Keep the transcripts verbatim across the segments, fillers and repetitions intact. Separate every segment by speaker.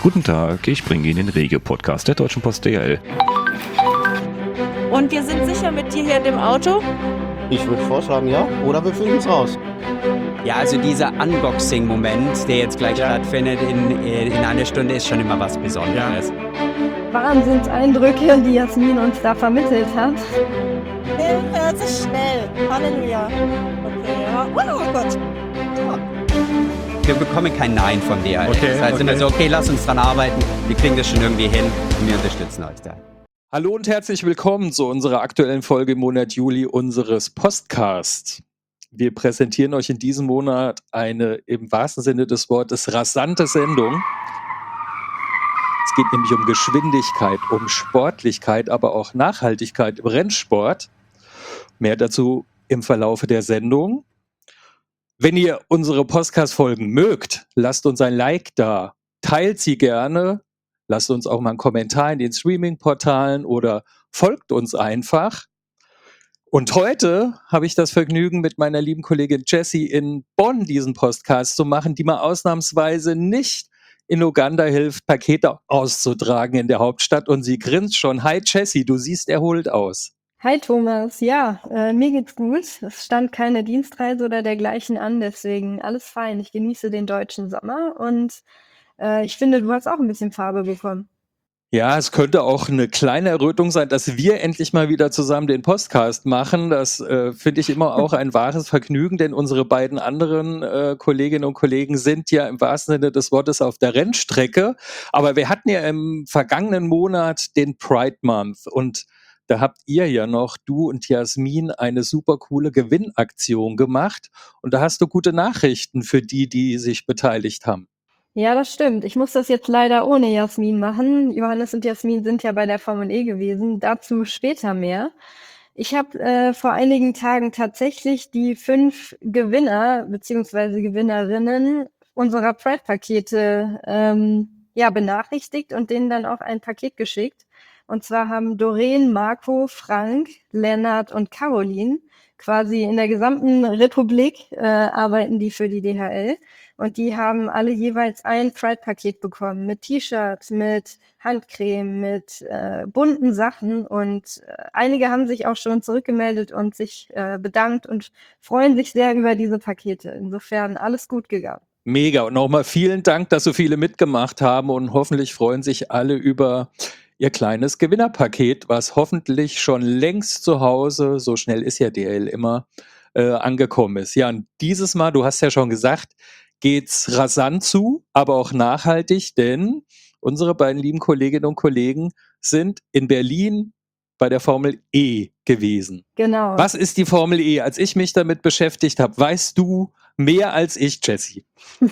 Speaker 1: Guten Tag, ich bringe Ihnen den Regio-Podcast der Deutschen Post D H L.
Speaker 2: Und wir sind sicher mit dir hier in dem Auto?
Speaker 3: Ich würde vorschlagen, ja. Oder wir finden es raus.
Speaker 4: Ja, also dieser Unboxing-Moment, der jetzt gleich ja. stattfindet in, in einer Stunde, ist schon immer was Besonderes. Ja.
Speaker 5: Wahnsinnseindrücke, die Jasmin uns da vermittelt hat.
Speaker 2: Hilfe, es ist schnell. Halleluja. Okay, ja. Oh Gott. Ja.
Speaker 4: Wir bekommen kein Nein von dir.
Speaker 6: Okay,
Speaker 4: das heißt
Speaker 6: okay.
Speaker 4: immer so, okay, lass uns dran arbeiten. Wir kriegen das schon irgendwie hin und wir unterstützen euch da.
Speaker 6: Hallo und herzlich willkommen zu unserer aktuellen Folge im Monat Juli unseres Postcasts. Wir präsentieren euch in diesem Monat eine im wahrsten Sinne des Wortes rasante Sendung. Es geht nämlich um Geschwindigkeit, um Sportlichkeit, aber auch Nachhaltigkeit im Rennsport. Mehr dazu im Verlaufe der Sendung. Wenn ihr unsere Podcast-Folgen mögt, lasst uns ein Like da, teilt sie gerne, lasst uns auch mal einen Kommentar in den Streaming-Portalen oder folgt uns einfach. Und heute habe ich das Vergnügen, mit meiner lieben Kollegin Jessie in Bonn diesen Podcast zu machen, die mal ausnahmsweise nicht in Uganda hilft, Pakete auszutragen in der Hauptstadt. Und sie grinst schon. Hi Jessie, du siehst erholt aus.
Speaker 5: Hi Thomas, ja, äh, mir geht's gut. Es stand keine Dienstreise oder dergleichen an, deswegen alles fein. Ich genieße den deutschen Sommer und äh, ich finde, du hast auch ein bisschen Farbe bekommen.
Speaker 6: Ja, es könnte auch eine kleine Errötung sein, dass wir endlich mal wieder zusammen den Podcast machen. Das äh, finde ich immer auch ein wahres Vergnügen, denn unsere beiden anderen äh, Kolleginnen und Kollegen sind ja im wahrsten Sinne des Wortes auf der Rennstrecke. Aber wir hatten ja im vergangenen Monat den Pride Month und da habt ihr ja noch, du und Jasmin, eine super coole Gewinnaktion gemacht. Und da hast du gute Nachrichten für die, die sich beteiligt haben.
Speaker 5: Ja, das stimmt. Ich muss das jetzt leider ohne Jasmin machen. Johannes und Jasmin sind ja bei der Formel E gewesen. Dazu später mehr. Ich habe äh, vor einigen Tagen tatsächlich die fünf Gewinner bzw. Gewinnerinnen unserer Pride-Pakete ähm, ja, benachrichtigt und denen dann auch ein Paket geschickt. Und zwar haben Doreen, Marco, Frank, Lennart und Caroline quasi in der gesamten Republik äh, arbeiten die für die D H L. Und die haben alle jeweils ein Pride-Paket bekommen mit T-Shirts, mit Handcreme, mit äh, bunten Sachen. Und äh, einige haben sich auch schon zurückgemeldet und sich äh, bedankt und freuen sich sehr über diese Pakete. Insofern alles gut gegangen.
Speaker 6: Mega. Und nochmal vielen Dank, dass so viele mitgemacht haben und hoffentlich freuen sich alle über ihr kleines Gewinnerpaket, was hoffentlich schon längst zu Hause, so schnell ist ja D H L immer, äh, angekommen ist. Ja, und dieses Mal, du hast ja schon gesagt, geht's rasant zu, aber auch nachhaltig, denn unsere beiden lieben Kolleginnen und Kollegen sind in Berlin bei der Formel E gewesen.
Speaker 5: Genau.
Speaker 6: Was ist die Formel E? Als ich mich damit beschäftigt habe, weißt du mehr als ich, Jessie?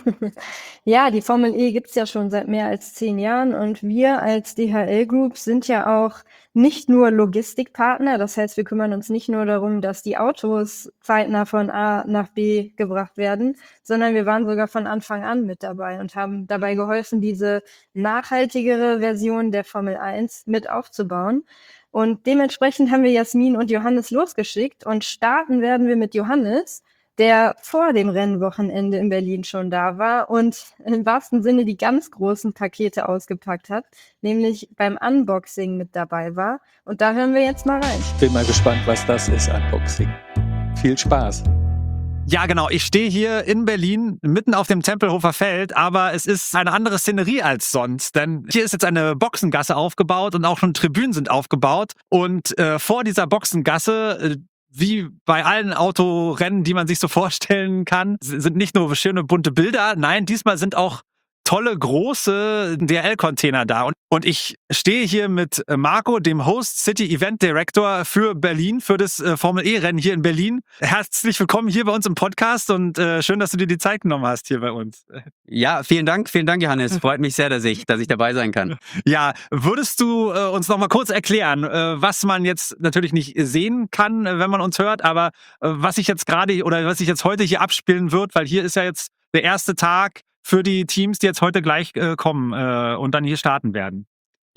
Speaker 5: Ja, die Formel E gibt's ja schon seit mehr als zehn Jahren und wir als D H L Group sind ja auch nicht nur Logistikpartner, das heißt, wir kümmern uns nicht nur darum, dass die Autos zeitnah von A nach B gebracht werden, sondern wir waren sogar von Anfang an mit dabei und haben dabei geholfen, diese nachhaltigere Version der Formel eins mit aufzubauen. Und dementsprechend haben wir Jasmin und Johannes losgeschickt und starten werden wir mit Johannes, der vor dem Rennwochenende in Berlin schon da war und im wahrsten Sinne die ganz großen Pakete ausgepackt hat, nämlich beim Unboxing mit dabei war. Und da hören wir jetzt mal rein.
Speaker 6: Bin mal gespannt, was das ist, Unboxing. Viel Spaß.
Speaker 7: Ja, genau. Ich stehe hier in Berlin, mitten auf dem Tempelhofer Feld, aber es ist eine andere Szenerie als sonst, denn hier ist jetzt eine Boxengasse aufgebaut und auch schon Tribünen sind aufgebaut und äh, vor dieser Boxengasse, äh, wie bei allen Autorennen, die man sich so vorstellen kann, sind nicht nur schöne bunte Bilder, nein, diesmal sind auch tolle, große D H L-Container da. Und, und ich stehe hier mit Marco, dem Host City Event Director für Berlin, für das äh, Formel-E-Rennen hier in Berlin. Herzlich willkommen hier bei uns im Podcast und äh, schön, dass du dir die Zeit genommen hast hier bei uns.
Speaker 4: Ja, vielen Dank, vielen Dank, Johannes. Freut mich sehr, dass ich, dass ich dabei sein kann.
Speaker 7: Ja, würdest du äh, uns noch mal kurz erklären, äh, was man jetzt natürlich nicht sehen kann, äh, wenn man uns hört, aber äh, was sich jetzt gerade oder was sich jetzt heute hier abspielen wird, weil hier ist ja jetzt der erste Tag für die Teams, die jetzt heute gleich äh, kommen äh, und dann hier starten werden.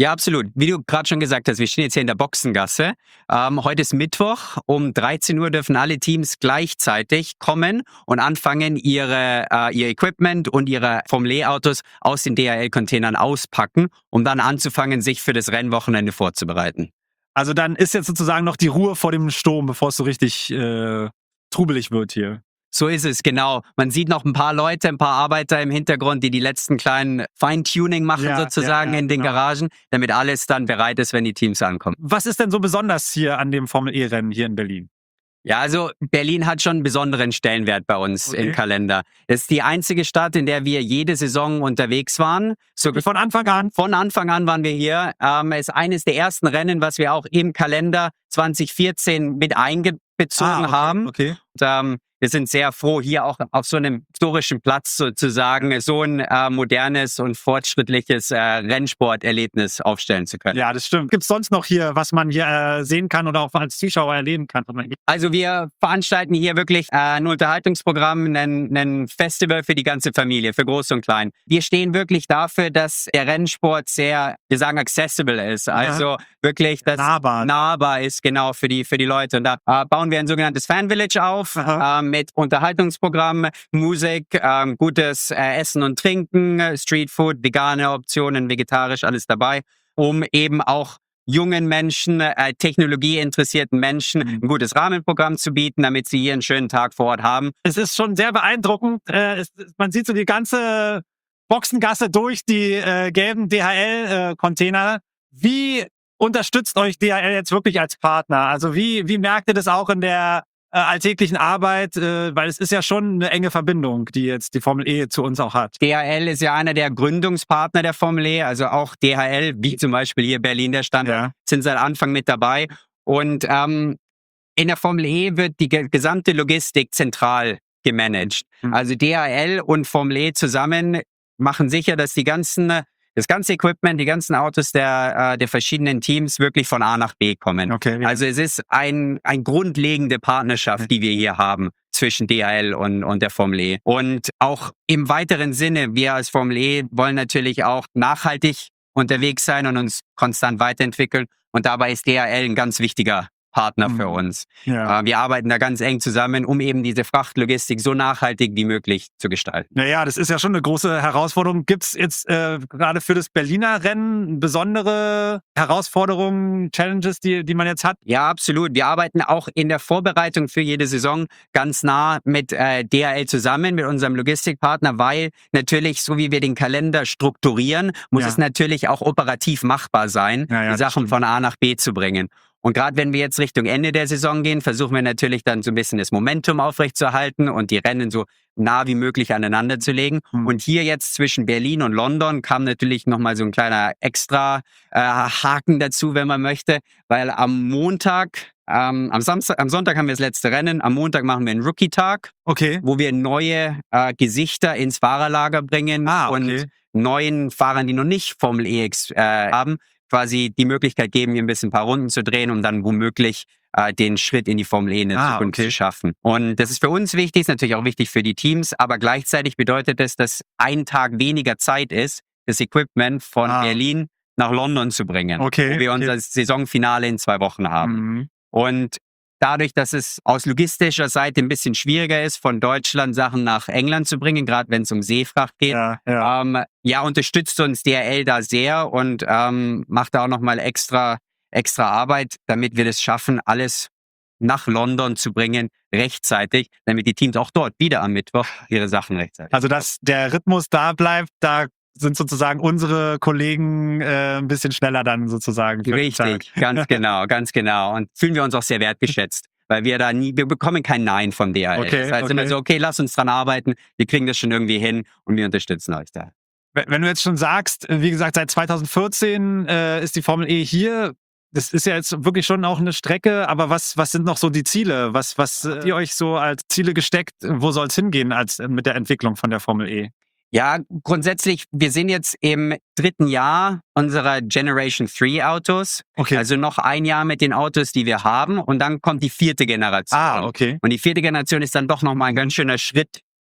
Speaker 4: Ja, absolut. Wie du gerade schon gesagt hast, wir stehen jetzt hier in der Boxengasse. Ähm, heute ist Mittwoch. Um dreizehn Uhr dürfen alle Teams gleichzeitig kommen und anfangen, ihre, äh, ihr Equipment und ihre Formel E-Autos aus den D H L-Containern auspacken, um dann anzufangen, sich für das Rennwochenende vorzubereiten.
Speaker 7: Also dann ist jetzt sozusagen noch die Ruhe vor dem Sturm, bevor es so richtig äh, trubelig wird hier.
Speaker 4: So ist es, genau. Man sieht noch ein paar Leute, ein paar Arbeiter im Hintergrund, die die letzten kleinen Feintuning machen
Speaker 7: Ja,
Speaker 4: sozusagen
Speaker 7: ja, ja,
Speaker 4: in den
Speaker 7: genau.
Speaker 4: Garagen, damit alles dann bereit ist, wenn die Teams ankommen.
Speaker 7: Was ist denn so besonders hier an dem Formel-E-Rennen hier in Berlin?
Speaker 4: Ja, also Berlin hat schon einen besonderen Stellenwert bei uns
Speaker 7: Okay.
Speaker 4: im Kalender. Es ist die einzige Stadt, in der wir jede Saison unterwegs waren. So
Speaker 7: Von Anfang an?
Speaker 4: von Anfang an waren wir hier. Ähm, es ist eines der ersten Rennen, was wir auch im Kalender zwanzig vierzehn mit eingezogen
Speaker 7: Ah, okay,
Speaker 4: haben.
Speaker 7: Okay.
Speaker 4: Und, ähm, wir sind sehr froh, hier auch auf so einem historischen Platz sozusagen so ein äh, modernes und fortschrittliches äh, Rennsporterlebnis aufstellen zu können.
Speaker 7: Ja, das stimmt. Gibt es sonst noch hier, was man hier äh, sehen kann oder auch als Zuschauer erleben kann?
Speaker 4: Also wir veranstalten hier wirklich äh, ein Unterhaltungsprogramm, ein, ein Festival für die ganze Familie, für Groß und Klein. Wir stehen wirklich dafür, dass der Rennsport sehr, wir sagen, accessible ist. Also wirklich, dass
Speaker 7: Nahbar.
Speaker 4: nahbar ist, genau, für die, für die Leute. Und da äh, bauen wir ein sogenanntes Fan Village auf, äh, mit Unterhaltungsprogramm, Musik, ähm, gutes äh, Essen und Trinken, äh, Streetfood, vegane Optionen, vegetarisch, alles dabei, um eben auch jungen Menschen, äh, technologieinteressierten Menschen ein gutes Rahmenprogramm zu bieten, damit sie hier einen schönen Tag vor Ort haben.
Speaker 7: Es ist schon sehr beeindruckend. Äh, es, man sieht so die ganze Boxengasse durch, die äh, gelben D H L-Container. Wie unterstützt euch D H L jetzt wirklich als Partner? Also wie, wie merkt ihr das auch in der äh, alltäglichen Arbeit? Äh, weil es ist ja schon eine enge Verbindung, die jetzt die Formel E zu uns auch hat.
Speaker 4: D H L ist ja einer der Gründungspartner der Formel E, also auch D H L, wie zum Beispiel hier Berlin der Standort,
Speaker 7: Ja.
Speaker 4: sind seit Anfang mit dabei. Und ähm, in der Formel E wird die ge gesamte Logistik zentral gemanagt.
Speaker 7: Mhm.
Speaker 4: Also D H L und Formel E zusammen machen sicher, dass die ganzen, das ganze Equipment, die ganzen Autos der, äh, der verschiedenen Teams wirklich von A nach B kommen.
Speaker 7: Okay, ja.
Speaker 4: Also es ist ein, ein grundlegende Partnerschaft, die wir hier haben zwischen D H L und, und der Formel E. Und auch im weiteren Sinne, wir als Formel E wollen natürlich auch nachhaltig unterwegs sein und uns konstant weiterentwickeln. Und dabei ist D H L ein ganz wichtiger Partner für uns.
Speaker 7: Ja.
Speaker 4: Äh, wir arbeiten da ganz eng zusammen, um eben diese Frachtlogistik so nachhaltig wie möglich zu gestalten.
Speaker 7: Naja, das ist ja schon eine große Herausforderung. Gibt es jetzt äh, gerade für das Berliner Rennen besondere Herausforderungen, Challenges, die, die man jetzt hat?
Speaker 4: Ja, absolut. Wir arbeiten auch in der Vorbereitung für jede Saison ganz nah mit äh, D H L zusammen, mit unserem Logistikpartner, weil natürlich, so wie wir den Kalender strukturieren, muss
Speaker 7: Ja.
Speaker 4: es natürlich auch operativ machbar sein,
Speaker 7: Ja, ja,
Speaker 4: die Sachen
Speaker 7: das
Speaker 4: von A nach B zu bringen. Und gerade wenn wir jetzt Richtung Ende der Saison gehen, versuchen wir natürlich dann so ein bisschen das Momentum aufrechtzuerhalten und die Rennen so nah wie möglich aneinander zu legen.
Speaker 7: Mhm.
Speaker 4: Und hier jetzt zwischen Berlin und London kam natürlich nochmal so ein kleiner extra äh, Haken dazu, wenn man möchte, weil am Montag, ähm, am Samstag, am Sonntag haben wir das letzte Rennen, am Montag machen wir einen Rookie-Tag,
Speaker 7: Okay.
Speaker 4: wo wir neue äh, Gesichter ins Fahrerlager bringen
Speaker 7: Ah, okay.
Speaker 4: und neuen Fahrern, die noch nicht Formel E äh, haben, quasi die Möglichkeit geben, hier ein bisschen ein paar Runden zu drehen, um dann womöglich äh, den Schritt in die Formel E in der
Speaker 7: Ah,
Speaker 4: Zukunft
Speaker 7: okay.
Speaker 4: zu schaffen. Und das ist für uns wichtig, ist natürlich auch wichtig für die Teams, aber gleichzeitig bedeutet das, dass ein Tag weniger Zeit ist, das Equipment von
Speaker 7: Ah.
Speaker 4: Berlin nach London zu bringen,
Speaker 7: Okay,
Speaker 4: wo wir
Speaker 7: okay.
Speaker 4: unser Saisonfinale in zwei Wochen haben.
Speaker 7: Mhm.
Speaker 4: Und dadurch, dass es aus logistischer Seite ein bisschen schwieriger ist, von Deutschland Sachen nach England zu bringen, gerade wenn es um Seefracht geht,
Speaker 7: Ja, ja.
Speaker 4: ähm, ja, unterstützt uns D H L da sehr und ähm, macht da auch nochmal extra, extra Arbeit, damit wir das schaffen, alles nach London zu bringen, rechtzeitig, damit die Teams auch dort wieder am Mittwoch ihre Sachen rechtzeitig.
Speaker 7: Also, dass der Rhythmus da bleibt, da sind sozusagen unsere Kollegen äh, ein bisschen schneller dann sozusagen. für den
Speaker 4: Richtig,
Speaker 7: Tag.
Speaker 4: ganz genau, ganz genau. Und fühlen wir uns auch sehr wertgeschätzt, weil wir da nie, wir bekommen kein Nein vom D H L.
Speaker 7: Okay,
Speaker 4: das heißt
Speaker 7: okay.
Speaker 4: immer so, okay, lass uns dran arbeiten, wir kriegen das schon irgendwie hin und wir unterstützen euch da.
Speaker 7: Wenn wenn du jetzt schon sagst, wie gesagt, seit zwanzig vierzehn äh, ist die Formel E hier. Das ist ja jetzt wirklich schon auch eine Strecke, aber was, was sind noch so die Ziele? Was, was habt ihr euch so als Ziele gesteckt? Wo soll es hingehen als mit der Entwicklung von der Formel E?
Speaker 4: Ja, grundsätzlich, wir sind jetzt im dritten Jahr unserer Generation drei Autos.
Speaker 7: Okay.
Speaker 4: Also noch ein Jahr mit den Autos, die wir haben und dann kommt die vierte Generation.
Speaker 7: ah, okay.
Speaker 4: Und die vierte Generation ist dann doch nochmal ein ganz schöner Schritt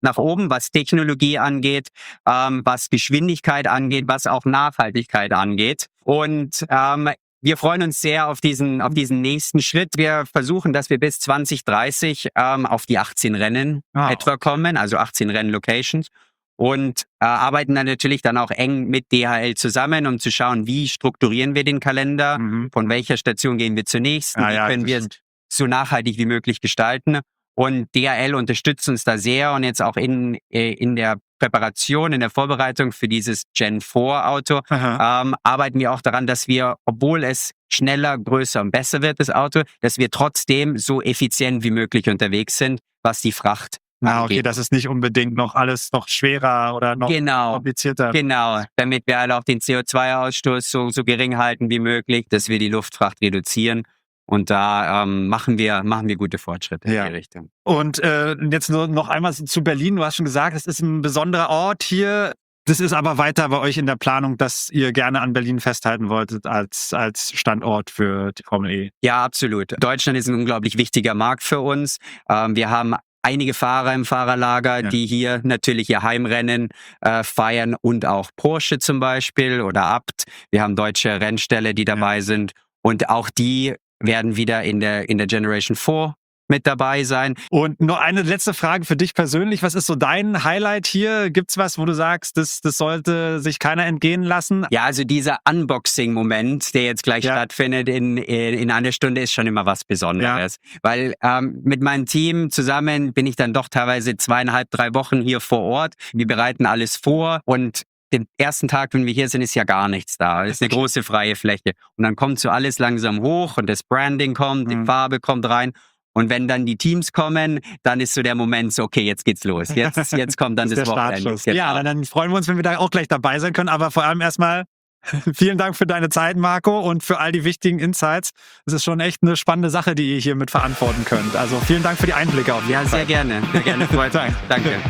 Speaker 4: nach oben, was Technologie angeht, ähm, was Geschwindigkeit angeht, was auch Nachhaltigkeit angeht. Und ähm, wir freuen uns sehr auf diesen, auf diesen nächsten Schritt. Wir versuchen, dass wir bis zwanzig dreißig ähm, auf die achtzehn Rennen
Speaker 7: Ah,
Speaker 4: etwa kommen, also achtzehn Rennen-Locations. Und äh, arbeiten dann natürlich dann auch eng mit D H L zusammen, um zu schauen, wie strukturieren wir den Kalender,
Speaker 7: Mhm.
Speaker 4: von welcher Station gehen wir zur nächsten,
Speaker 7: Ja,
Speaker 4: wie
Speaker 7: ja,
Speaker 4: können
Speaker 7: das
Speaker 4: wir
Speaker 7: stimmt.
Speaker 4: so nachhaltig wie möglich gestalten. Und D H L unterstützt uns da sehr und jetzt auch in, äh, in der Präparation, in der Vorbereitung für dieses Gen vier Auto
Speaker 7: Aha.
Speaker 4: ähm, arbeiten wir auch daran, dass wir, obwohl es schneller, größer und besser wird, das Auto, dass wir trotzdem so effizient wie möglich unterwegs sind, was die Fracht
Speaker 7: Ah, okay,
Speaker 4: angeht.
Speaker 7: das ist nicht unbedingt noch alles noch schwerer oder noch
Speaker 4: Genau,
Speaker 7: komplizierter.
Speaker 4: genau, damit wir halt auch den C O zwei Ausstoß so, so gering halten wie möglich, dass wir die Luftfracht reduzieren. Und da ähm, machen wir machen wir gute Fortschritte
Speaker 7: Ja.
Speaker 4: in die Richtung.
Speaker 7: Und äh, jetzt nur noch einmal zu Berlin. Du hast schon gesagt, es ist ein besonderer Ort hier. Das ist aber weiter bei euch in der Planung, dass ihr gerne an Berlin festhalten wolltet als, als Standort für die Formel E.
Speaker 4: Ja, absolut. Deutschland ist ein unglaublich wichtiger Markt für uns. Ähm, wir haben einige Fahrer im Fahrerlager,
Speaker 7: Ja.
Speaker 4: die hier natürlich ihr Heimrennen äh, feiern und auch Porsche zum Beispiel oder Abt. Wir haben deutsche Rennställe, die dabei sind und auch die werden wieder in der, in der Generation vier mit dabei sein.
Speaker 7: Und nur eine letzte Frage für dich persönlich. Was ist so dein Highlight hier? Gibt's was, wo du sagst, das, das sollte sich keiner entgehen lassen?
Speaker 4: Ja, also dieser Unboxing-Moment, der jetzt gleich
Speaker 7: Ja.
Speaker 4: stattfindet in, in, in einer Stunde, ist schon immer was Besonderes. Weil ähm, mit meinem Team zusammen bin ich dann doch teilweise zweieinhalb, drei Wochen hier vor Ort. Wir bereiten alles vor und den ersten Tag, wenn wir hier sind, ist ja gar nichts da. Es ist eine große freie Fläche. Und dann kommt so alles langsam hoch und das Branding kommt, die
Speaker 7: Mhm.
Speaker 4: Farbe kommt rein. Und wenn dann die Teams kommen, dann ist so der Moment so, okay, jetzt geht's los. Jetzt, jetzt kommt dann
Speaker 7: Das
Speaker 4: das,
Speaker 7: ist der
Speaker 4: Wochenende.
Speaker 7: Startschuss.
Speaker 4: Genau.
Speaker 7: Ja, dann, dann freuen wir uns, wenn wir da auch gleich dabei sein können. Aber vor allem erstmal vielen Dank für deine Zeit, Marco, und für all die wichtigen Insights. Es ist schon echt eine spannende Sache, die ihr hier mit verantworten könnt. Also vielen Dank für die Einblicke auf jeden
Speaker 4: Ja,
Speaker 7: Fall.
Speaker 4: sehr gerne. Sehr gerne. Freut mich.
Speaker 7: Danke.
Speaker 4: Danke.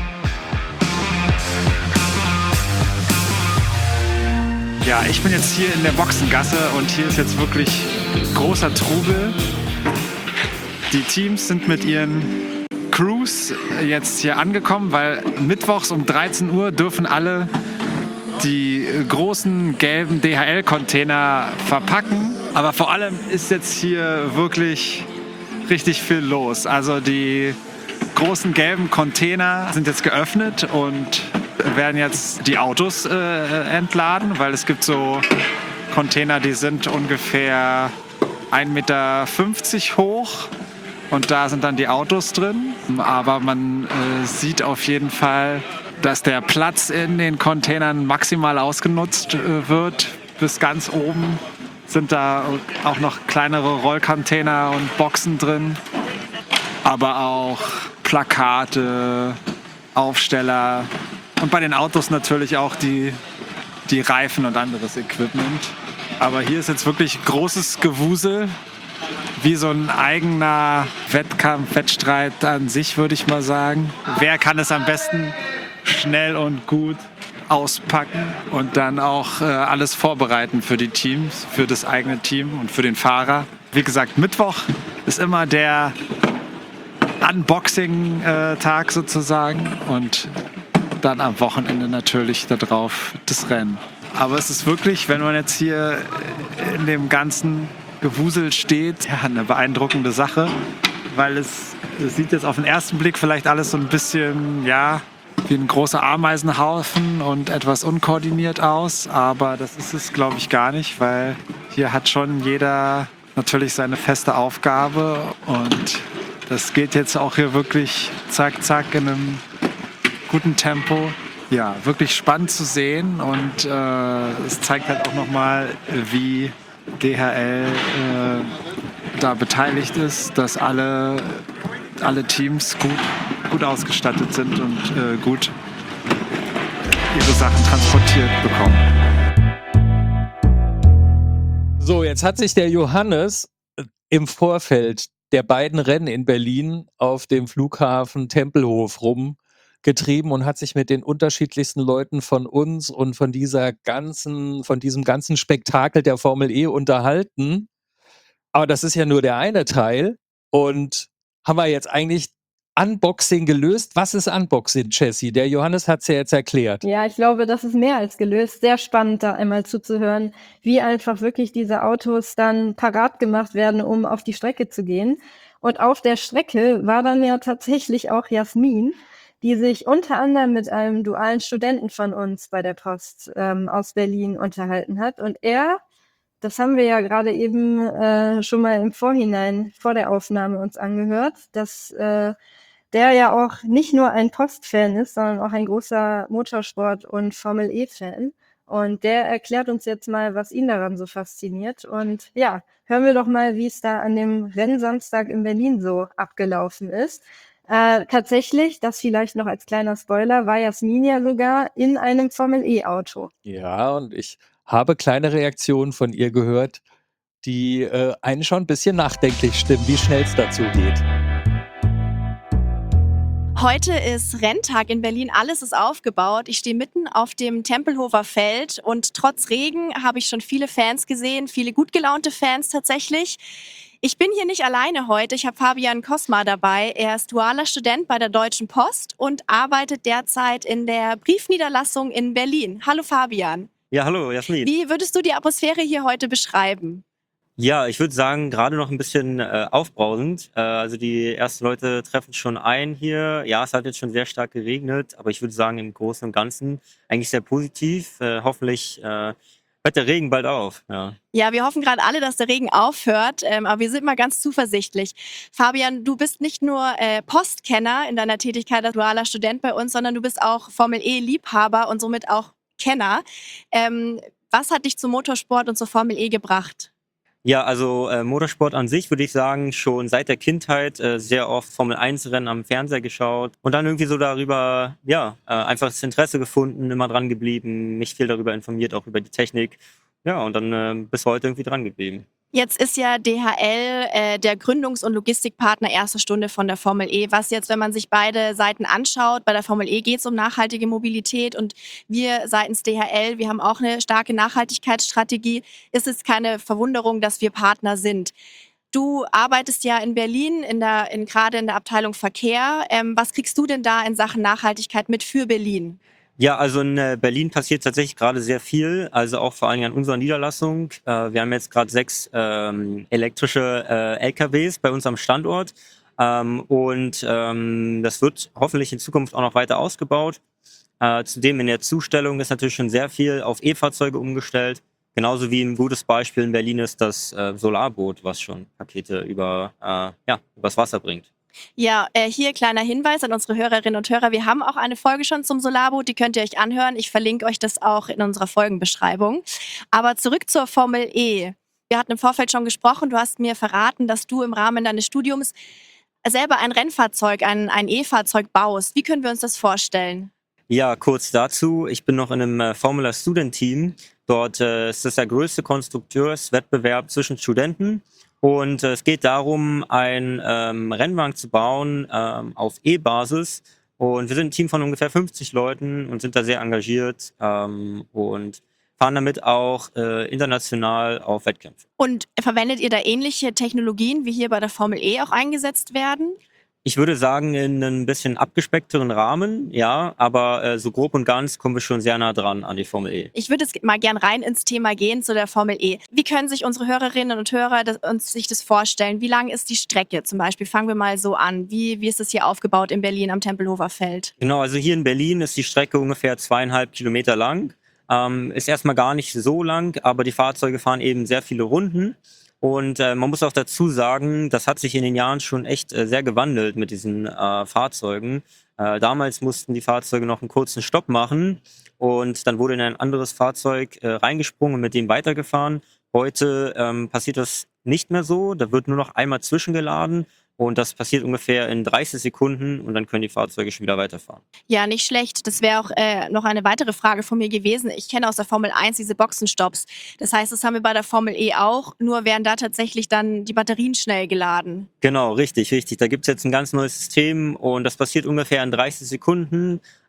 Speaker 7: Ja, ich bin jetzt hier in der Boxengasse und hier ist jetzt wirklich großer Trubel. Die Teams sind mit ihren Crews jetzt hier angekommen, weil mittwochs um dreizehn Uhr dürfen alle die großen gelben D H L-Container verpacken. Aber vor allem ist jetzt hier wirklich richtig viel los. Also die großen gelben Container sind jetzt geöffnet und werden jetzt die Autos äh, entladen, weil es gibt so Container, die sind ungefähr ein Meter fünfzig hoch und da sind dann die Autos drin. Aber man äh, sieht auf jeden Fall, dass der Platz in den Containern maximal ausgenutzt äh, wird. Bis ganz oben sind da auch noch kleinere Rollcontainer und Boxen drin, aber auch Plakate, Aufsteller und bei den Autos natürlich auch die, die Reifen und anderes Equipment. Aber hier ist jetzt wirklich großes Gewusel, wie so ein eigener Wettkampf, Wettstreit an sich, würde ich mal sagen. Wer kann es am besten schnell und gut auspacken und dann auch äh, alles vorbereiten für die Teams, für das eigene Team und für den Fahrer. Wie gesagt, Mittwoch ist immer der Unboxing-Tag sozusagen und dann am Wochenende natürlich darauf das Rennen. Aber es ist wirklich, wenn man jetzt hier in dem ganzen Gewusel steht, ja, eine beeindruckende Sache, weil es, es sieht jetzt auf den ersten Blick vielleicht alles so ein bisschen, ja, wie ein großer Ameisenhaufen und etwas unkoordiniert aus, aber das ist es, glaube ich, gar nicht, weil hier hat schon jeder natürlich seine feste Aufgabe und das geht jetzt auch hier wirklich zack, zack in einem guten Tempo. Ja, wirklich spannend zu sehen und äh, es zeigt halt auch nochmal, wie D H L äh, da beteiligt ist, dass alle, alle Teams gut, gut ausgestattet sind und äh, gut ihre Sachen transportiert bekommen.
Speaker 6: So, jetzt hat sich der Johannes im Vorfeld der beiden Rennen in Berlin auf dem Flughafen Tempelhof rumgetrieben und hat sich mit den unterschiedlichsten Leuten von uns und von dieser ganzen, von diesem ganzen Spektakel der Formel E unterhalten. Aber das ist ja nur der eine Teil und haben wir jetzt eigentlich Unboxing gelöst. Was ist Unboxing, Jessie? Der Johannes hat es ja jetzt erklärt.
Speaker 5: Ja, ich glaube, das ist mehr als gelöst. Sehr spannend, da einmal zuzuhören, wie einfach wirklich diese Autos dann parat gemacht werden, um auf die Strecke zu gehen. Und auf der Strecke war dann ja tatsächlich auch Jasmin, die sich unter anderem mit einem dualen Studenten von uns bei der Post ähm, aus Berlin unterhalten hat. Und er, das haben wir ja gerade eben äh, schon mal im Vorhinein vor der Aufnahme uns angehört, dass äh, der ja auch nicht nur ein Post-Fan ist, sondern auch ein großer Motorsport- und Formel-E-Fan. Und der erklärt uns jetzt mal, was ihn daran so fasziniert. Und ja, hören wir doch mal, wie es da an dem Rennsamstag in Berlin so abgelaufen ist. Äh, tatsächlich, das vielleicht noch als kleiner Spoiler, war Jasmin ja sogar in einem Formel-E-Auto.
Speaker 6: Ja, und ich habe kleine Reaktionen von ihr gehört, die äh, einen schon ein bisschen nachdenklich stimmen, wie schnell es dazu geht.
Speaker 8: Heute ist Renntag in Berlin, alles ist aufgebaut. Ich stehe mitten auf dem Tempelhofer Feld und trotz Regen habe ich schon viele Fans gesehen, viele gut gelaunte Fans tatsächlich. Ich bin hier nicht alleine heute, ich habe Fabian Kosma dabei. Er ist dualer Student bei der Deutschen Post und arbeitet derzeit in der Briefniederlassung in Berlin. Hallo Fabian.
Speaker 9: Ja, hallo Jasmin.
Speaker 8: Wie würdest du die Atmosphäre hier heute beschreiben?
Speaker 9: Ja, ich würde sagen, gerade noch ein bisschen äh, aufbrausend. Äh, also die ersten Leute treffen schon ein hier. Ja, es hat jetzt schon sehr stark geregnet, aber ich würde sagen, im Großen und Ganzen eigentlich sehr positiv. Äh, hoffentlich äh, hört der Regen bald auf. Ja,
Speaker 8: Ja, wir hoffen gerade alle, dass der Regen aufhört, ähm, aber wir sind mal ganz zuversichtlich. Fabian, du bist nicht nur äh, Postkenner in deiner Tätigkeit als dualer Student bei uns, sondern du bist auch Formel-E-Liebhaber und somit auch Kenner. Ähm, was hat dich zum Motorsport und zur Formel E gebracht?
Speaker 9: ja also äh, Motorsport an sich würde ich sagen, schon seit der Kindheit äh, sehr oft Formel eins Rennen am Fernseher geschaut und dann irgendwie so darüber, ja, äh, einfach das Interesse gefunden, immer dran geblieben, mich viel darüber informiert, auch über die Technik. Ja, und dann äh, bis heute irgendwie dran geblieben.
Speaker 8: Jetzt ist ja D H L äh, der Gründungs- und Logistikpartner erster Stunde von der Formel E. Was jetzt, wenn man sich beide Seiten anschaut, bei der Formel E geht es um nachhaltige Mobilität und wir seitens D H L, wir haben auch eine starke Nachhaltigkeitsstrategie. Ist es keine Verwunderung, dass wir Partner sind. Du arbeitest ja in Berlin, in der, in, gerade in der Abteilung Verkehr. Ähm, was kriegst du denn da in Sachen Nachhaltigkeit mit für Berlin?
Speaker 9: Ja, also in äh, Berlin passiert tatsächlich gerade sehr viel, also auch vor allem an unserer Niederlassung. Äh, wir haben jetzt gerade sechs ähm, elektrische äh, L K Ws bei uns am Standort ähm, und ähm, das wird hoffentlich in Zukunft auch noch weiter ausgebaut. Äh, zudem in der Zustellung ist natürlich schon sehr viel auf E-Fahrzeuge umgestellt, genauso wie ein gutes Beispiel in Berlin ist das äh, Solarboot, was schon Pakete über, äh, ja, übers Wasser bringt.
Speaker 8: Ja, äh, hier kleiner Hinweis an unsere Hörerinnen und Hörer. Wir haben auch eine Folge schon zum Solarboot, die könnt ihr euch anhören. Ich verlinke euch das auch in unserer Folgenbeschreibung. Aber zurück zur Formel E. Wir hatten im Vorfeld schon gesprochen, du hast mir verraten, dass du im Rahmen deines Studiums selber ein Rennfahrzeug, ein, ein E-Fahrzeug baust. Wie können wir uns das vorstellen?
Speaker 9: Ja, kurz dazu. Ich bin noch in einem äh, Formula Student Team. Dort äh, ist das der größte Konstrukteurswettbewerb zwischen Studenten. Und äh, es geht darum, einen ähm, Rennwagen zu bauen ähm, auf E-Basis. Und wir sind ein Team von ungefähr fünfzig Leuten und sind da sehr engagiert ähm, und fahren damit auch äh, international auf Wettkämpfe.
Speaker 8: Und verwendet ihr da ähnliche Technologien, wie hier bei der Formel E auch eingesetzt werden?
Speaker 9: Ich würde sagen, in einem bisschen abgespeckteren Rahmen, ja, aber äh, so grob und ganz kommen wir schon sehr nah dran an die Formel E.
Speaker 8: Ich würde jetzt mal gern rein ins Thema gehen zu der Formel E. Wie können sich unsere Hörerinnen und Hörer das, uns sich das vorstellen? Wie lang ist die Strecke zum Beispiel? Fangen wir mal so an. Wie, wie ist es hier aufgebaut in Berlin am Tempelhofer Feld?
Speaker 9: Genau, also hier in Berlin ist die Strecke ungefähr zweieinhalb Kilometer lang. Ähm, ist erstmal gar nicht so lang, aber die Fahrzeuge fahren eben sehr viele Runden. Und äh, man muss auch dazu sagen, das hat sich in den Jahren schon echt äh, sehr gewandelt mit diesen äh, Fahrzeugen. Äh, damals mussten die Fahrzeuge noch einen kurzen Stopp machen und dann wurde in ein anderes Fahrzeug äh, reingesprungen und mit dem weitergefahren. Heute ähm, passiert das nicht mehr so, da wird nur noch einmal zwischengeladen. Und das passiert ungefähr in dreißig Sekunden und dann können die Fahrzeuge schon wieder weiterfahren.
Speaker 8: Ja, nicht schlecht. Das wäre auch äh, noch eine weitere Frage von mir gewesen. Ich kenne aus der Formel eins diese Boxenstopps. Das heißt, das haben wir bei der Formel E auch, nur werden da tatsächlich dann die Batterien schnell geladen.
Speaker 9: Genau, richtig, richtig. Da gibt es jetzt ein ganz neues System und das passiert ungefähr in dreißig Sekunden.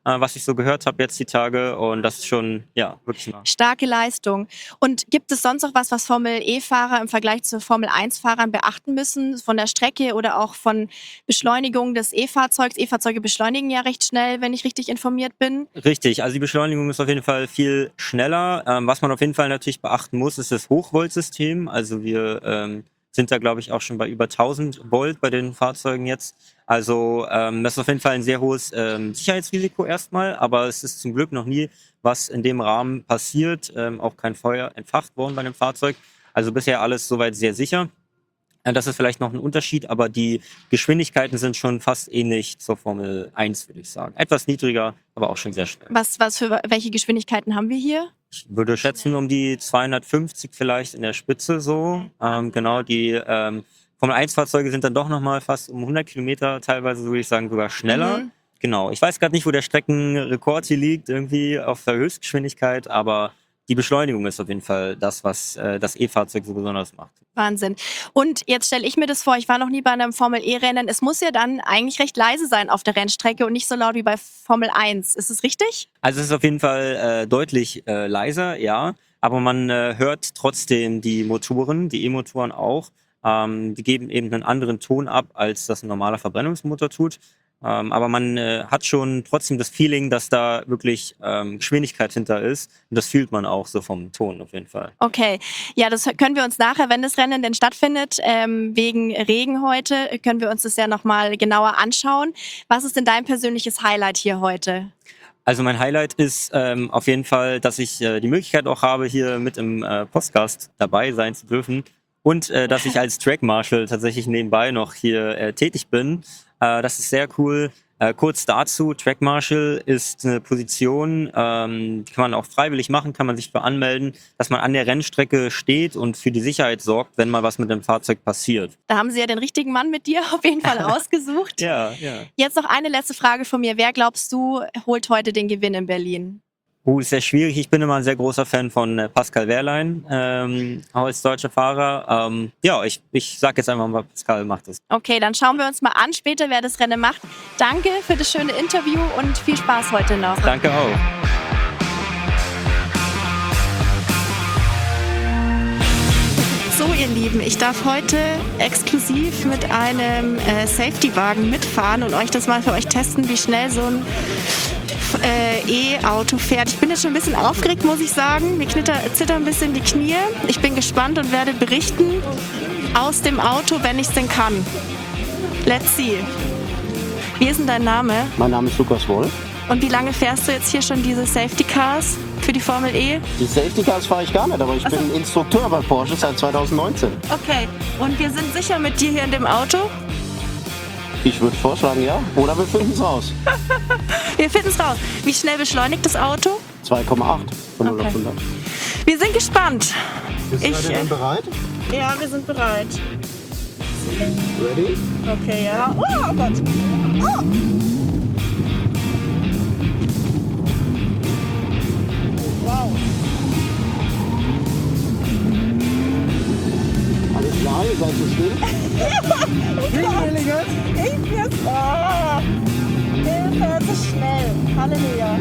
Speaker 9: äh, was ich so gehört habe jetzt die Tage. Und das ist schon, ja, wirklich mal.
Speaker 8: Starke Leistung. Und gibt es sonst noch was, was Formel-E-Fahrer im Vergleich zu Formel eins Fahrern beachten müssen? Von der Strecke oder auch von Beschleunigung des E-Fahrzeugs? E-Fahrzeuge beschleunigen ja recht schnell, wenn ich richtig informiert bin.
Speaker 9: Richtig, also die Beschleunigung ist auf jeden Fall viel schneller. Ähm, was man auf jeden Fall natürlich beachten muss, ist das Hochvoltsystem. Also wir ähm, sind da, glaube ich, auch schon bei über tausend Volt bei den Fahrzeugen jetzt. Also ähm, das ist auf jeden Fall ein sehr hohes ähm, Sicherheitsrisiko erstmal, aber es ist zum Glück noch nie was in dem Rahmen passiert, ähm, auch kein Feuer entfacht worden bei dem Fahrzeug. Also bisher alles soweit sehr sicher. Äh, das ist vielleicht noch ein Unterschied, aber die Geschwindigkeiten sind schon fast ähnlich zur Formel eins, würde ich sagen. Etwas niedriger, aber auch schon sehr schnell.
Speaker 8: Was, was für welche Geschwindigkeiten haben wir hier?
Speaker 9: Ich würde schätzen um die zweihundertfünfzig vielleicht in der Spitze so. Ähm, genau, die ähm, Formel eins Fahrzeuge sind dann doch nochmal fast um hundert Kilometer, teilweise würde ich sagen sogar schneller.
Speaker 8: Mhm.
Speaker 9: Genau, ich weiß gerade nicht, wo der Streckenrekord hier liegt, irgendwie auf der Höchstgeschwindigkeit, aber die Beschleunigung ist auf jeden Fall das, was äh, das E-Fahrzeug so besonders macht.
Speaker 8: Wahnsinn. Und jetzt stelle ich mir das vor, ich war noch nie bei einem Formel-E-Rennen. Es muss ja dann eigentlich recht leise sein auf der Rennstrecke und nicht so laut wie bei Formel eins. Ist es richtig?
Speaker 9: Also es ist auf jeden Fall äh, deutlich äh, leiser, ja, aber man äh, hört trotzdem die Motoren, die E-Motoren auch. Ähm, die geben eben einen anderen Ton ab, als das ein normaler Verbrennungsmotor tut. Ähm, aber man äh, hat schon trotzdem das Feeling, dass da wirklich ähm, Geschwindigkeit hinter ist. Und das fühlt man auch so vom Ton auf jeden Fall.
Speaker 8: Okay, ja, das können wir uns nachher, wenn das Rennen denn stattfindet, ähm, wegen Regen heute, können wir uns das ja nochmal genauer anschauen. Was ist denn dein persönliches Highlight hier heute?
Speaker 9: Also mein Highlight ist ähm, auf jeden Fall, dass ich äh, die Möglichkeit auch habe, hier mit im äh, Podcast dabei sein zu dürfen. Und äh, dass ich als Track Marshal tatsächlich nebenbei noch hier äh, tätig bin. Äh, das ist sehr cool. Äh, kurz dazu, Track Marshal ist eine Position, ähm, die kann man auch freiwillig machen, kann man sich für anmelden, dass man an der Rennstrecke steht und für die Sicherheit sorgt, wenn mal was mit dem Fahrzeug passiert.
Speaker 8: Da haben Sie ja den richtigen Mann mit dir auf jeden Fall ausgesucht.
Speaker 9: Ja, ja.
Speaker 8: Jetzt noch eine letzte Frage von mir. Wer glaubst du, holt heute den Gewinn in Berlin?
Speaker 9: Uh, ist sehr schwierig. Ich bin immer ein sehr großer Fan von äh, Pascal Wehrlein, ähm, auch als deutscher Fahrer. Ähm, ja, ich, ich sag jetzt einfach mal, Pascal macht es.
Speaker 8: Okay, dann schauen wir uns mal an später, wer das Rennen macht. Danke für das schöne Interview und viel Spaß heute noch.
Speaker 9: Danke auch.
Speaker 8: So, ihr Lieben, ich darf heute exklusiv mit einem äh, Safety-Wagen mitfahren und euch das mal für euch testen, wie schnell so ein äh, E-Auto fährt. Ich bin jetzt schon ein bisschen aufgeregt, muss ich sagen. Mir knitter, zittern ein bisschen die Knie. Ich bin gespannt und werde berichten aus dem Auto, wenn ich es denn kann. Let's see. Wie ist denn dein Name?
Speaker 3: Mein Name ist Lukas Woll.
Speaker 8: Und wie lange fährst du jetzt hier schon diese Safety Cars für die Formel E?
Speaker 3: Die Safety Cars fahre ich gar nicht, aber ich
Speaker 8: Ach so.
Speaker 3: bin Instrukteur bei Porsche seit zweitausendneunzehn.
Speaker 8: Okay, und wir sind sicher mit dir hier in dem Auto?
Speaker 3: Ich würde vorschlagen, ja. Oder wir finden es raus.
Speaker 8: Wir finden es raus. Wie schnell beschleunigt das Auto?
Speaker 3: zwei Komma acht von null
Speaker 8: Okay.
Speaker 3: auf hundert.
Speaker 8: Wir sind gespannt.
Speaker 3: Bist
Speaker 8: Ich,
Speaker 3: du denn bereit?
Speaker 2: Ja, wir sind bereit.
Speaker 3: Ready?
Speaker 2: Okay, ja. Oh Gott. Oh. Wow.
Speaker 3: Alles klar, ihr seid so still.
Speaker 2: Ich bin oh. Hilfe, es ist schnell. Halleluja.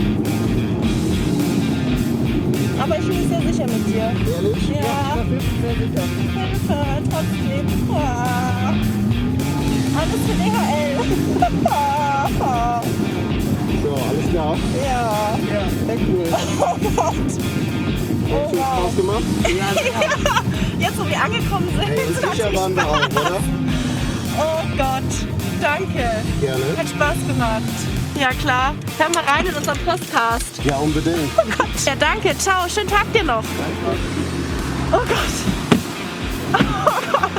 Speaker 2: Aber ich bin sehr sicher mit dir.
Speaker 3: Ehrlich?
Speaker 2: Ja.
Speaker 3: das ist sehr sicher.
Speaker 2: Hilfe, trotzdem. Oh. Alles für D H L.
Speaker 3: So, alles klar.
Speaker 2: Ja.
Speaker 3: Ja, sehr cool.
Speaker 2: Oh Gott. Oh
Speaker 3: Viel Spaß
Speaker 2: wow.
Speaker 3: gemacht?
Speaker 2: Ja, jetzt wo wir angekommen sind.
Speaker 3: Hey, und sicher waren wir auch, oder?
Speaker 2: Oh Gott. Danke.
Speaker 3: Gerne.
Speaker 2: Hat Spaß gemacht. Ja klar. Hör mal rein in unseren Podcast.
Speaker 3: Ja, unbedingt.
Speaker 2: Oh Gott. Ja, danke. Ciao. Schönen Tag dir noch. Oh Gott. Oh Gott.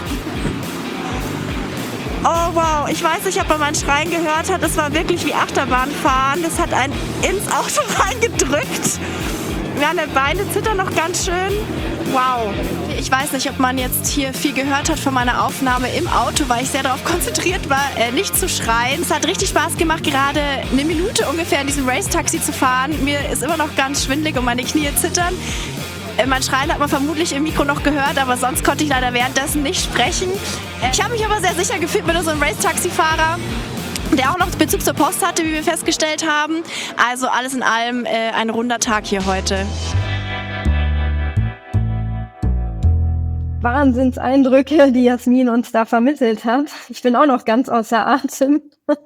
Speaker 2: Oh wow. Ich weiß nicht, ob man meinen Schreien gehört hat. Es war wirklich wie Achterbahnfahren. Das hat einen ins Auto reingedrückt. Meine Beine zittern noch ganz schön. Wow. Ich weiß nicht, ob man jetzt hier viel gehört hat von meiner Aufnahme im Auto, weil ich sehr darauf konzentriert war, äh, nicht zu schreien. Es hat richtig Spaß gemacht, gerade eine Minute ungefähr in diesem Race-Taxi zu fahren. Mir ist immer noch ganz schwindelig und meine Knie zittern. Äh, mein Schreien hat man vermutlich im Mikro noch gehört, aber sonst konnte ich leider währenddessen nicht sprechen. Äh, ich habe mich aber sehr sicher gefühlt mit so einem Race-Taxi-Fahrer.
Speaker 8: der auch noch Bezug zur Post hatte, wie wir festgestellt haben. Also alles in allem äh, ein runder Tag hier heute.
Speaker 5: Wahnsinnseindrücke, die Jasmin uns da vermittelt hat. Ich bin auch noch ganz außer Atem.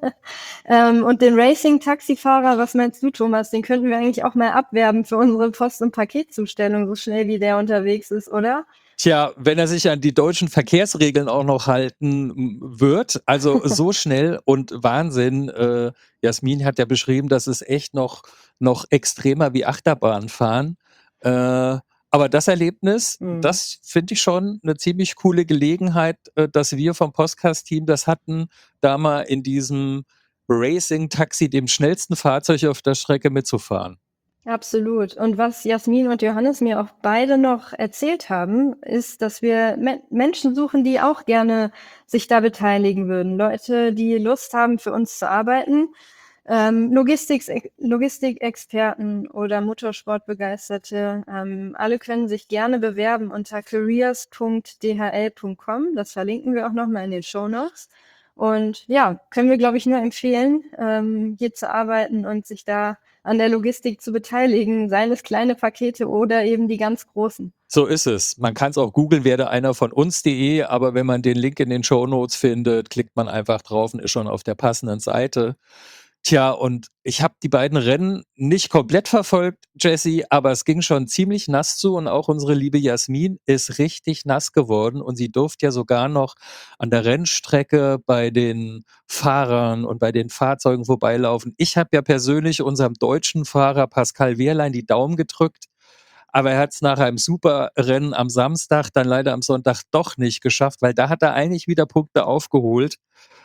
Speaker 5: ähm, und den Racing-Taxifahrer, was meinst du, Thomas? Den könnten wir eigentlich auch mal abwerben für unsere Post- und Paketzustellung, so schnell wie der unterwegs ist, oder?
Speaker 6: Tja, wenn er sich an die deutschen Verkehrsregeln auch noch halten wird, also so schnell und Wahnsinn. Äh, Jasmin hat ja beschrieben, das ist echt noch, noch extremer wie Achterbahnfahren. Äh, Aber das Erlebnis,
Speaker 5: Mhm.
Speaker 6: das finde ich schon eine ziemlich coole Gelegenheit, äh, dass wir vom Podcast-Team das hatten, da mal in diesem Racing-Taxi, dem schnellsten Fahrzeug auf der Strecke, mitzufahren.
Speaker 5: Absolut. Und was Jasmin und Johannes mir auch beide noch erzählt haben, ist, dass wir Me- Menschen suchen, die auch gerne sich da beteiligen würden. Leute, die Lust haben, für uns zu arbeiten. Ähm, Logistiks, Logistikexperten oder Motorsportbegeisterte, ähm, alle können sich gerne bewerben unter careers punkt d h l punkt com. Das verlinken wir auch nochmal in den Shownotes. Und ja, können wir, glaube ich, nur empfehlen, ähm, hier zu arbeiten und sich da an der Logistik zu beteiligen, seien es kleine Pakete oder eben die ganz großen.
Speaker 6: So ist es. Man kann es auch googeln, werde einer von uns.de, aber wenn man den Link in den Shownotes findet, klickt man einfach drauf und ist schon auf der passenden Seite. Tja, und ich habe die beiden Rennen nicht komplett verfolgt, Jesse, aber es ging schon ziemlich nass zu und auch unsere liebe Jasmin ist richtig nass geworden und sie durfte ja sogar noch an der Rennstrecke bei den Fahrern und bei den Fahrzeugen vorbeilaufen. Ich habe ja persönlich unserem deutschen Fahrer Pascal Wehrlein die Daumen gedrückt, aber er hat es nach einem super Rennen am Samstag dann leider am Sonntag doch nicht geschafft, weil da hat er eigentlich wieder Punkte aufgeholt.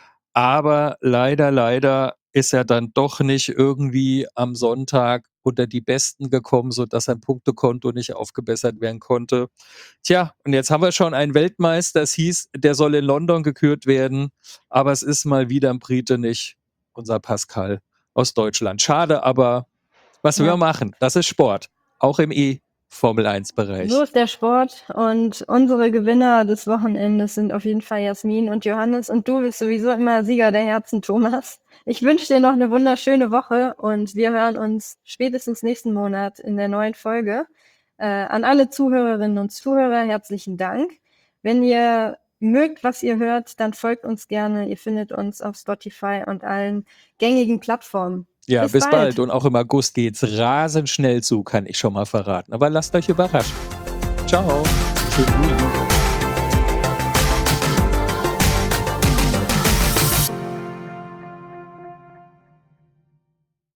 Speaker 6: Aber leider, leider ist er dann doch nicht irgendwie am Sonntag unter die Besten gekommen, sodass sein Punktekonto nicht aufgebessert werden konnte. Tja, und jetzt haben wir schon einen Weltmeister. Es hieß, der soll in London gekürt werden, aber es ist mal wieder ein Brite, nicht unser Pascal aus Deutschland. Schade, aber was
Speaker 5: Ja.
Speaker 6: wir machen, das ist Sport, auch im E-Formel eins Bereich.
Speaker 5: So ist der Sport und unsere Gewinner des Wochenendes sind auf jeden Fall Jasmin und Johannes und du bist sowieso immer Sieger der Herzen, Thomas. Ich wünsche dir noch eine wunderschöne Woche und wir hören uns spätestens nächsten Monat in der neuen Folge. Äh, an alle Zuhörerinnen und Zuhörer herzlichen Dank. Wenn ihr mögt, was ihr hört, dann folgt uns gerne. Ihr findet uns auf Spotify und allen gängigen Plattformen.
Speaker 6: Ja, bis,
Speaker 5: Bis
Speaker 6: bald.
Speaker 5: bald.
Speaker 6: Und auch im August geht's rasend schnell zu, kann ich schon mal verraten. Aber lasst euch überraschen. Ciao. Tschüss.